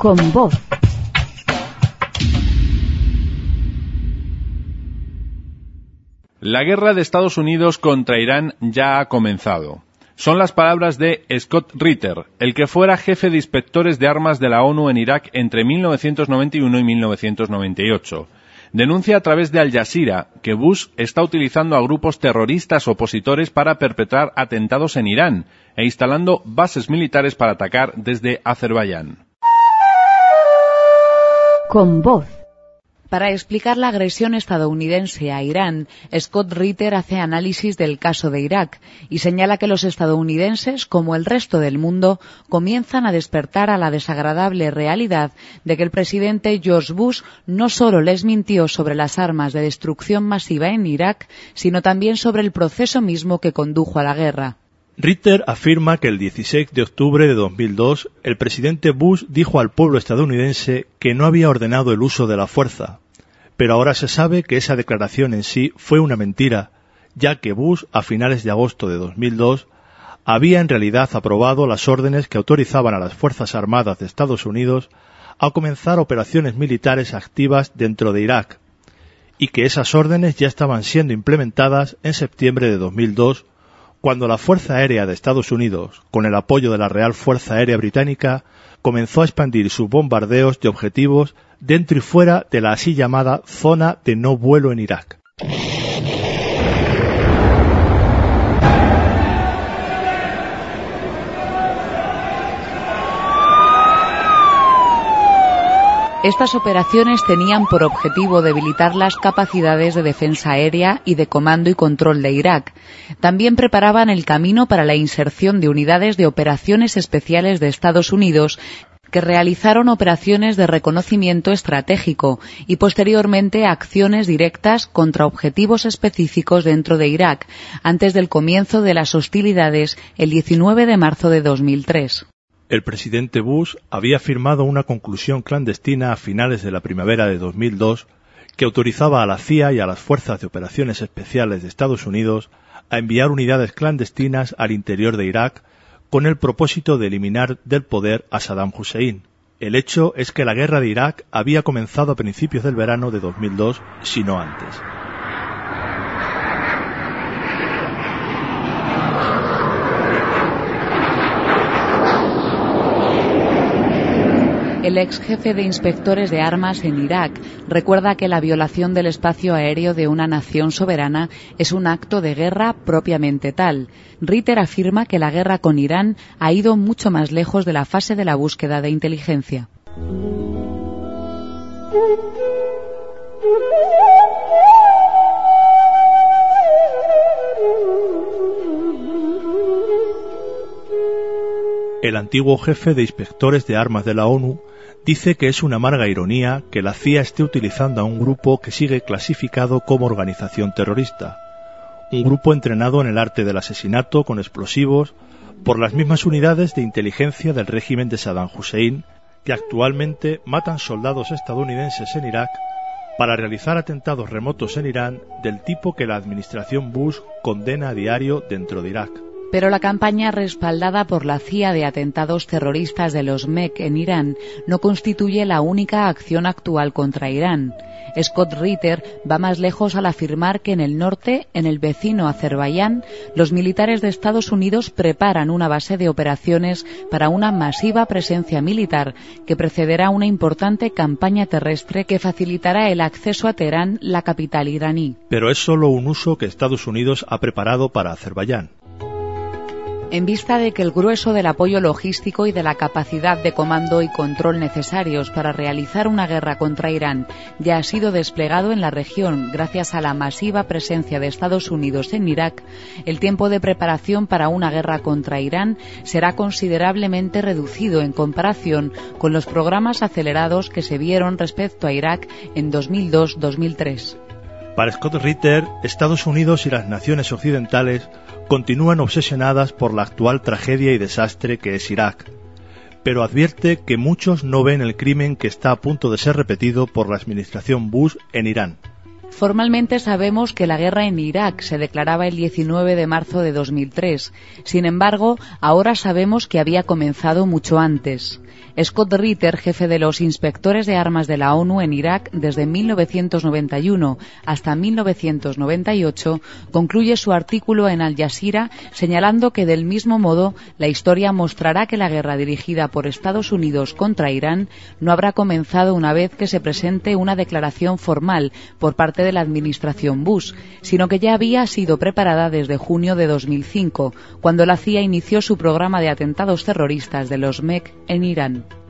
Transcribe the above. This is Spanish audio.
con voz. La guerra de Estados Unidos contra Irán ya ha comenzado. Son las palabras de Scott Ritter, el que fuera jefe de inspectores de armas de la ONU en Irak entre 1991 y 1998. Denuncia a través de Al Jazeera que Bush está utilizando a grupos terroristas opositores para perpetrar atentados en Irán e instalando bases militares para atacar desde Azerbaiyán. Con voz. Para explicar la agresión estadounidense a Irán, Scott Ritter hace análisis del caso de Irak y señala que los estadounidenses, como el resto del mundo, comienzan a despertar a la desagradable realidad de que el presidente George Bush no solo les mintió sobre las armas de destrucción masiva en Irak, sino también sobre el proceso mismo que condujo a la guerra. Ritter afirma que el 16 de octubre de 2002 el presidente Bush dijo al pueblo estadounidense que no había ordenado el uso de la fuerza, pero ahora se sabe que esa declaración en sí fue una mentira, ya que Bush a finales de agosto de 2002 había en realidad aprobado las órdenes que autorizaban a las Fuerzas Armadas de Estados Unidos a comenzar operaciones militares activas dentro de Irak, y que esas órdenes ya estaban siendo implementadas en septiembre de 2002, cuando la Fuerza Aérea de Estados Unidos, con el apoyo de la Real Fuerza Aérea Británica, comenzó a expandir sus bombardeos de objetivos dentro y fuera de la así llamada zona de no vuelo en Irak. Estas operaciones tenían por objetivo debilitar las capacidades de defensa aérea y de comando y control de Irak. También preparaban el camino para la inserción de unidades de operaciones especiales de Estados Unidos que realizaron operaciones de reconocimiento estratégico y posteriormente acciones directas contra objetivos específicos dentro de Irak, antes del comienzo de las hostilidades el 19 de marzo de 2003. El presidente Bush había firmado una conclusión clandestina a finales de la primavera de 2002 que autorizaba a la CIA y a las Fuerzas de Operaciones Especiales de Estados Unidos a enviar unidades clandestinas al interior de Irak con el propósito de eliminar del poder a Saddam Hussein. El hecho es que la guerra de Irak había comenzado a principios del verano de 2002, si no antes. El ex jefe de inspectores de armas en Irak recuerda que la violación del espacio aéreo de una nación soberana es un acto de guerra propiamente tal. Ritter afirma que la guerra con Irán ha ido mucho más lejos de la fase de la búsqueda de inteligencia. El antiguo jefe de inspectores de armas de la ONU dice que es una amarga ironía que la CIA esté utilizando a un grupo que sigue clasificado como organización terrorista, un grupo entrenado en el arte del asesinato con explosivos por las mismas unidades de inteligencia del régimen de Saddam Hussein, que actualmente matan soldados estadounidenses en Irak para realizar atentados remotos en Irán del tipo que la administración Bush condena a diario dentro de Irak. Pero la campaña respaldada por la CIA de atentados terroristas de los MEK en Irán no constituye la única acción actual contra Irán. Scott Ritter va más lejos al afirmar que en el norte, en el vecino Azerbaiyán, los militares de Estados Unidos preparan una base de operaciones para una masiva presencia militar que precederá una importante campaña terrestre que facilitará el acceso a Teherán, la capital iraní. Pero es solo un uso que Estados Unidos ha preparado para Azerbaiyán. En vista de que el grueso del apoyo logístico y de la capacidad de comando y control necesarios para realizar una guerra contra Irán ya ha sido desplegado en la región gracias a la masiva presencia de Estados Unidos en Irak, el tiempo de preparación para una guerra contra Irán será considerablemente reducido en comparación con los programas acelerados que se vieron respecto a Irak en 2002-2003. Para Scott Ritter, Estados Unidos y las naciones occidentales continúan obsesionadas por la actual tragedia y desastre que es Irak, pero advierte que muchos no ven el crimen que está a punto de ser repetido por la administración Bush en Irán. Formalmente sabemos que la guerra en Irak se declaraba el 19 de marzo de 2003. Sin embargo, ahora sabemos que había comenzado mucho antes. Scott Ritter, jefe de los inspectores de armas de la ONU en Irak desde 1991 hasta 1998, concluye su artículo en Al Jazeera señalando que del mismo modo la historia mostrará que la guerra dirigida por Estados Unidos contra Irán no habrá comenzado una vez que se presente una declaración formal por parte de la administración Bush, sino que ya había sido preparada desde junio de 2005, cuando la CIA inició su programa de atentados terroristas de los MEK en Irán.